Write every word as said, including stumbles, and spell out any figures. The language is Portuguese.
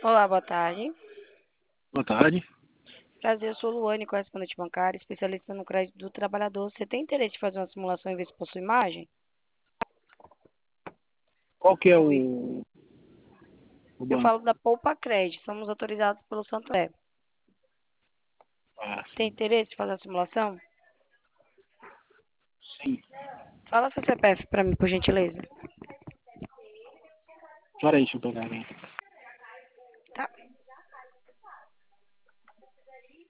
Olá, boa tarde. Boa tarde. Prazer, eu sou Luane, correspondente bancária, especialista no crédito do trabalhador. Você tem interesse de fazer uma simulação e ver se possui imagem? Qual que é Oi. o, o Eu falo banco? da Poupa Crédito, somos autorizados pelo Santander. Ah, Tem sim. interesse de fazer a simulação? Sim. Fala seu C P F para mim, por gentileza. Espera aí, deixa eu pegar aqui.